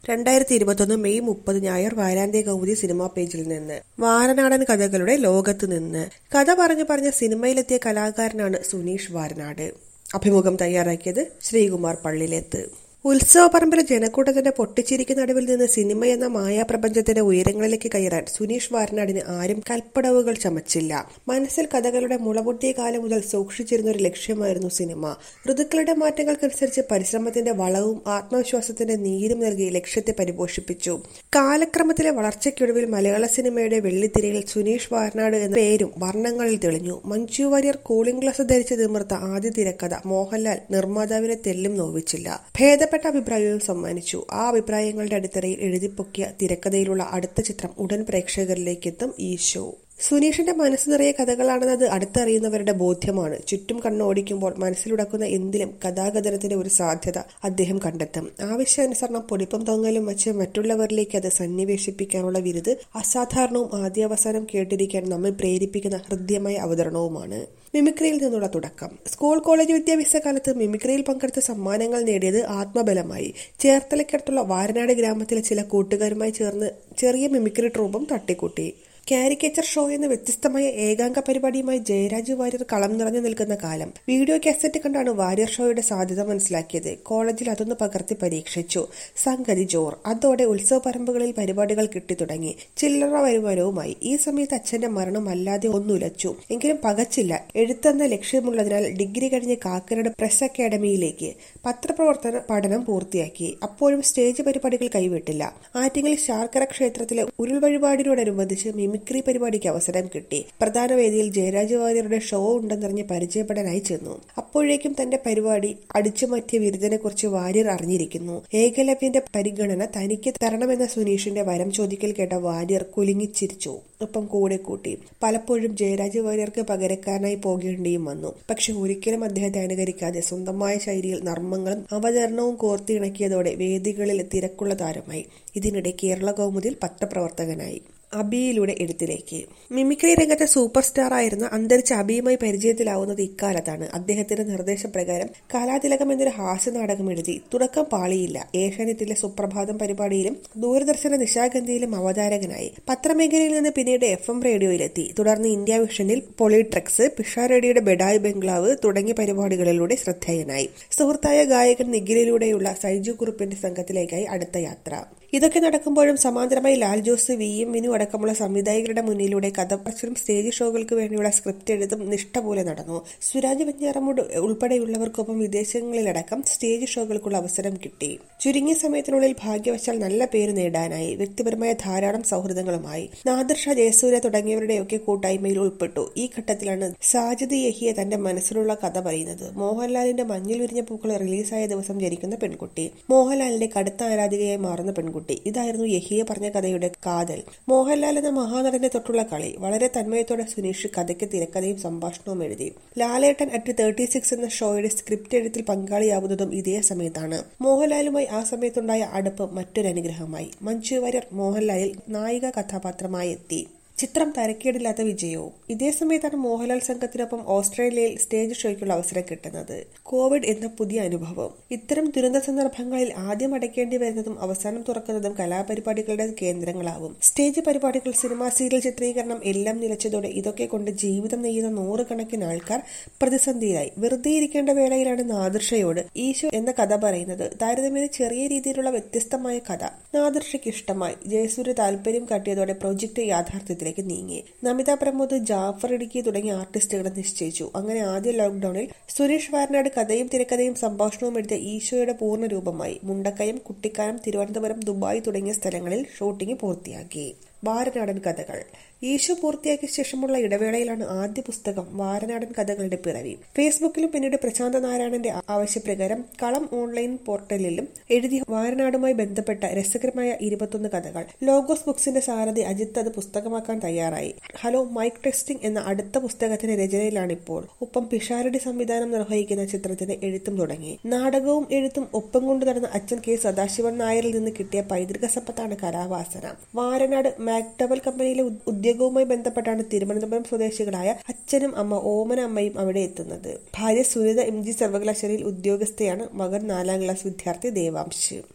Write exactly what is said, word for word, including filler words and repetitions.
രണ്ടായിരത്തി ഇരുപത്തൊന്ന് മെയ് മുപ്പത് ഞായർ വാരാന്ത്യ കൗമുദി സിനിമാ പേജിൽ നിന്ന്. വാരനാടൻ കഥകളുടെ ലോകത്ത് നിന്ന്. കഥ പറഞ്ഞു പറഞ്ഞ സിനിമയിലെത്തിയ കലാകാരനാണ് സുനീഷ് വാരനാട്. അഭിമുഖം തയ്യാറാക്കിയത് ശ്രീകുമാർ പള്ളിലേത്ത്. ഉത്സവപ്പറമ്പിലെ ജനക്കൂട്ടത്തിന്റെ പൊട്ടിച്ചിരിക്കുന്ന നടുവിൽ നിന്ന് സിനിമ എന്ന മായാപ്രപഞ്ചത്തിന്റെ ഉയരങ്ങളിലേക്ക് കയറാൻ സുനീഷ് വാരനാടിന് ആരും കൽപ്പടവുകൾ ചമച്ചില്ല. മനസ്സിൽ കഥകളുടെ മുളപൊട്ടിയ കാലം മുതൽ സൂക്ഷിച്ചിരുന്ന ഒരു ലക്ഷ്യമായിരുന്നു സിനിമ. ഋതുക്കളുടെ മാറ്റങ്ങൾക്കനുസരിച്ച് പരിശ്രമത്തിന്റെ വളവും ആത്മവിശ്വാസത്തിന്റെ നീരും നൽകി ലക്ഷ്യത്തെ പരിപോഷിപ്പിച്ചു. കാലക്രമത്തിലെ വളർച്ചയ്ക്കൊടുവിൽ മലയാള സിനിമയുടെ വെള്ളിത്തിരയിൽ സുനീഷ് വാരനാട് എന്ന പേരും വർണ്ണങ്ങളിൽ തെളിഞ്ഞു. മഞ്ജു വാര്യർ കൂളിംഗ് ഗ്ലാസ് ധരിച്ച് തിമിർത്ത ആദ്യ തിരക്കഥ മോഹൻലാൽ നിർമ്മാതാവിനെ തെല്ലും നോവിച്ചില്ല. ഭേദപ്പെട്ട അഭിപ്രായവും സമ്മാനിച്ചു. ആ അഭിപ്രായങ്ങളുടെ അടിത്തറയിൽ എഴുതിപ്പൊക്കിയ തിരക്കഥയിലുള്ള അടുത്ത ചിത്രം ഉടൻ പ്രേക്ഷകരിലേക്ക് എത്തും. ഈശോ. സുനീഷിന്റെ മനസ്സ് നിറയെ കഥകളാണെന്നത് അടുത്തറിയുന്നവരുടെ ബോധ്യമാണ്. ചുറ്റും കണ്ണോടിക്കുമ്പോൾ മനസ്സിലുടക്കുന്ന എന്തിലും കഥാകഥനത്തിന്റെ ഒരു സാധ്യത അദ്ദേഹം കണ്ടെത്തും. ആവശ്യാനുസരണം പൊടിപ്പും തൊങ്ങലും വച്ച് മറ്റുള്ളവരിലേക്ക് അത് സന്നിവേശിപ്പിക്കാനുള്ള വിരുത് അസാധാരണവും ആദ്യാവസാനം കേട്ടിരിക്കാൻ നമ്മെ പ്രേരിപ്പിക്കുന്ന ഹൃദ്യമായ അവതരണവുമാണ്. മിമിക്രിയിൽ നിന്നുള്ള തുടക്കം. സ്കൂൾ കോളേജ് വിദ്യാഭ്യാസ കാലത്ത് മിമിക്രിയിൽ പങ്കെടുത്ത സമ്മാനങ്ങൾ നേടിയത് ആത്മബലമായി. ചേർത്തലയ്ക്കടുത്തുള്ള വാരനാട് ഗ്രാമത്തിലെ ചില കൂട്ടുകാരുമായി ചേർന്ന് ചെറിയ മിമിക്രി ട്രൂപ്പും തട്ടിക്കൂട്ടി. കാരിക്കേച്ചർ ഷോ എന്ന വ്യത്യസ്തമായ ഏകാംഗ പരിപാടിയുമായി ജയരാജ് വാര്യർ കളം നിറഞ്ഞു നിൽക്കുന്ന കാലം. വീഡിയോ കാസറ്റ് കണ്ടാണ് വാര്യർ ഷോയുടെ സാധ്യത മനസ്സിലാക്കിയത്. കോളേജിൽ അതൊന്ന് പകർത്തി പരീക്ഷിച്ചു. സംഗതി ജോർ. അതോടെ ഉത്സവ പറമ്പുകളിൽ പരിപാടികൾ കിട്ടിത്തുടങ്ങി. ചില്ലറ വരുമാനവുമായി. ഈ സമയത്ത് അച്ഛന്റെ മരണം അല്ലാതെ ഒന്നുലച്ചു. എങ്കിലും പകച്ചില്ല. എഴുത്തെന്ന ലക്ഷ്യമുള്ളതിനാൽ ഡിഗ്രി കഴിഞ്ഞ് കാക്കനാട് പ്രസ് അക്കാഡമിയിലേക്ക് പത്രപ്രവർത്തന പഠനം പൂർത്തിയാക്കി. അപ്പോഴും സ്റ്റേജ് പരിപാടികൾ കൈവിട്ടില്ല. ആറ്റിങ്ങൽ ശാർക്കര ക്ഷേത്രത്തിലെ ഉരുൾ വഴിപാടിനോടനുബന്ധിച്ച് മിമിക്രി പരിപാടിക്ക് അവസരം കിട്ടി. പ്രധാന വേദിയിൽ ജയരാജ് വാര്യരുടെ ഷോ ഉണ്ടെന്നറിഞ്ഞ് പരിചയപ്പെടാനായി ചെന്നു. അപ്പോഴേക്കും തന്റെ പരിപാടി അടിച്ചുമാറ്റിയ വിരുദ്ധനെ കുറിച്ച് വാര്യർ അറിഞ്ഞിരിക്കുന്നു. ഏകലവ്യന്റെ പരിഗണന തനിക്ക് തരണമെന്ന സുനീഷിന്റെ വരം ചോദിക്കൽ കേട്ട വാര്യർ കുലുങ്ങിച്ചിരിച്ചു. ഒപ്പം കൂടെ കൂട്ടി. പലപ്പോഴും ജയരാജ് വാര്യർക്ക് പകരക്കാരനായി പോകേണ്ടിയും വന്നു. പക്ഷെ ഒരിക്കലും അദ്ദേഹത്തെ അനുകരിക്കാതെ സ്വന്തമായ ശൈലിയിൽ നർമ്മങ്ങളും അവതരണവും കോർത്തിണക്കിയതോടെ വേദികളിൽ തിരക്കുള്ള താരമായി. ഇതിനിടെ കേരള കൗമുദിൽ പത്രപ്രവർത്തകനായി. അബിയിലൂടെ എഴുത്തിലേക്ക്. മിമിക്രി രംഗത്തെ സൂപ്പർ സ്റ്റാർ ആയിരുന്ന അന്തരിച്ച അബിയുമായി പരിചയത്തിലാവുന്നത് ഇക്കാലത്താണ്. അദ്ദേഹത്തിന്റെ നിർദ്ദേശപ്രകാരം കലാതിലകം എന്നൊരു ഹാസ്യ നാടകം എഴുതി. തുടക്കം പാളിയില്ല. ഏഷ്യാനെറ്റിലെ സുപ്രഭാതം പരിപാടിയിലും ദൂരദർശന നിശാഗന്ധിയിലും അവതാരകനായി. പത്രമേഖലയിൽ നിന്ന് പിന്നീട് എഫ് എം റേഡിയോയിലെത്തി. തുടർന്ന് ഇന്ത്യ വിഷനിൽ പൊളിട്രെക്സ്, പിഷ റേഡിയോയുടെ ബെഡായ് ബംഗ്ലാവ് തുടങ്ങിയ പരിപാടികളിലൂടെ ശ്രദ്ധേയനായി. സുഹൃത്തായ ഗായകൻ നിഖിലിലൂടെയുള്ള സൈജു കുറുപ്പിന്റെ സംഘത്തിലേക്കായി അടുത്ത യാത്ര. ഇതൊക്കെ നടക്കുമ്പോഴും സമാന്തരമായി ലാൽ ജോസ്, വി എം വിനു അടക്കമുള്ള സംവിധായകരുടെ മുന്നിലൂടെ കഥ പറച്ചിലും സ്റ്റേജ് ഷോകൾക്ക് വേണ്ടിയുള്ള സ്ക്രിപ്റ്റ് എഴുതും നിഷ്ഠ പോലെ നടന്നു. സുരാജ് വെഞ്ഞാറമൂട് ഉൾപ്പെടെയുള്ളവർക്കൊപ്പം വിദേശങ്ങളിലടക്കം സ്റ്റേജ് ഷോകൾക്കുള്ള അവസരം കിട്ടി. ചുരുങ്ങിയ സമയത്തിനുള്ളിൽ ഭാഗ്യവശാൽ നല്ല പേര് നേടാനായി. വ്യക്തിപരമായ ധാരാളം സൗഹൃദങ്ങളുമായി. നാദിർ ഷാ, ജയസൂര്യ തുടങ്ങിയവരുടെയൊക്കെ കൂട്ടായ്മയിൽ ഉൾപ്പെട്ടു. ഈ ഘട്ടത്തിലാണ് സാജിദ് യഹിയ തന്റെ മനസ്സിലുള്ള കഥ പറയുന്നത്. മോഹൻലാലിന്റെ മഞ്ഞിൽ വിരിഞ്ഞ പൂക്കൾ റിലീസായ ദിവസം ജനിക്കുന്ന പെൺകുട്ടി. മോഹൻലാലിന്റെ കടുത്ത ആരാധികയായി മാറുന്ന പെൺകുട്ടി. ഇതായിരുന്നു യഹിയ പറഞ്ഞ കഥയുടെ കാതൽ. മോഹൻലാൽ എന്ന മഹാനടനെ തൊട്ടുള്ള കളി. വളരെ തന്മയത്തോടെ സുനീഷ് കഥയ്ക്ക് തിരക്കഥയും സംഭാഷണവും എഴുതി. ലാലേട്ടൻ അറ്റ് തേർട്ടി സിക്സ് എന്ന ഷോയുടെ സ്ക്രിപ്റ്റ് എഴുത്തിൽ പങ്കാളിയാവുന്നതും ഇതേ സമയത്താണ്. മോഹൻലാലുമായി ആ സമയത്തുണ്ടായ അടുപ്പ് മറ്റൊരനുഗ്രഹമായി. മഞ്ജു വാര്യർ മോഹൻലാലിൽ നായിക കഥാപാത്രമായി എത്തി. ചിത്രം തരക്കേടില്ലാത്ത വിജയവും. ഇതേ സമയത്താണ് മോഹൻലാൽ സംഘത്തിനൊപ്പം ഓസ്ട്രേലിയയിൽ സ്റ്റേജ് ഷോയ്ക്കുള്ള അവസരം കിട്ടുന്നത്. കോവിഡ് എന്ന പുതിയ അനുഭവം. ഇത്തരം ദുരന്ത സന്ദർഭങ്ങളിൽ ആദ്യം അടയ്ക്കേണ്ടി വരുന്നതും അവസാനം തുറക്കുന്നതും കലാപരിപാടികളുടെ കേന്ദ്രങ്ങളാവും. സ്റ്റേജ് പരിപാടികൾ, സിനിമ, സീരിയൽ ചിത്രീകരണം എല്ലാം നിലച്ചതോടെ ഇതൊക്കെ കൊണ്ട് ജീവിതം നെയ്യുന്ന നൂറുകണക്കിന് ആൾക്കാർ പ്രതിസന്ധിയിലായി. വെറുതെ ഇരിക്കേണ്ട വേളയിലാണ് നാദിർ ഷയോട് ഈശോ എന്ന കഥ പറയുന്നത്. താരതമ്യേന ചെറിയ രീതിയിലുള്ള വ്യത്യസ്തമായ കഥ നാദിർ ഷയ്ക്ക് ഇഷ്ടമായി. ജയസൂര്യ താല്പര്യം കാട്ടിയതോടെ പ്രൊജക്ട് യാഥാർത്ഥ്യത്തിലേക്ക് നീങ്ങി. നമിത പ്രമോദ്, ജാഫർ ഇടുക്കി തുടങ്ങിയ ആർട്ടിസ്റ്റുകളെ നിശ്ചയിച്ചു. അങ്ങനെ ആദ്യ ലോക്ഡൌണിൽ സുരേഷ് വാരനാട് കഥയും തിരക്കഥയും സംഭാഷണവും എഴുതിയ ഈശോയുടെ പൂർണ്ണ രൂപമായി. മുണ്ടക്കയം, കുട്ടിക്കാനം, തിരുവനന്തപുരം, ദുബായ് തുടങ്ങിയ സ്ഥലങ്ങളിൽ ഷൂട്ടിംഗ് പൂർത്തിയാക്കി. വാരനാടൻ കഥകൾ. ഈശോ പൂർത്തിയാക്കിയ ശേഷമുള്ള ഇടവേളയിലാണ് ആദ്യ പുസ്തകം വാരനാടൻ കഥകളുടെ പിറവി. ഫേസ്ബുക്കിലും പിന്നീട് പ്രശാന്ത നാരായണന്റെ ആവശ്യപ്രകാരം കളം ഓൺലൈൻ പോർട്ടലിലും എഴുതി വാരനാടുമായി ബന്ധപ്പെട്ട രസകരമായ ഇരുപത്തൊന്ന് കഥകൾ. ലോഗോസ് ബുക്സിന്റെ സാരഥി അജിത്ത് അത് പുസ്തകമാക്കാൻ തയ്യാറായി. ഹലോ മൈക്ക് ടെസ്റ്റിംഗ് എന്ന അടുത്ത പുസ്തകത്തിന്റെ രചനയിലാണിപ്പോൾ. ഒപ്പം പിഷാരടി സംവിധാനം നിർവഹിക്കുന്ന ചിത്രത്തിന്റെ എഴുത്തും തുടങ്ങി. നാടകവും എഴുത്തും ഒപ്പം കൊണ്ടു നടന്ന അച്ഛൻ കെ സദാശിവൻ നായരിൽ നിന്ന് കിട്ടിയ പൈതൃക സമ്പത്താണ് കലാവാസന. വാരനാട് മാക്ഡവൽ കമ്പനിയിലെ ഉദ്യോഗവുമായി ബന്ധപ്പെട്ടാണ് തിരുവനന്തപുരം സ്വദേശികളായ അച്ഛനും അമ്മ ഓമന അമ്മയും അവിടെ എത്തുന്നത്. ഭാര്യ സുനിത എം ജി സർവകലാശാലയിൽ ഉദ്യോഗസ്ഥയാണ്. മകൻ നാലാം ക്ലാസ് വിദ്യാർത്ഥി ദേവാംശ്.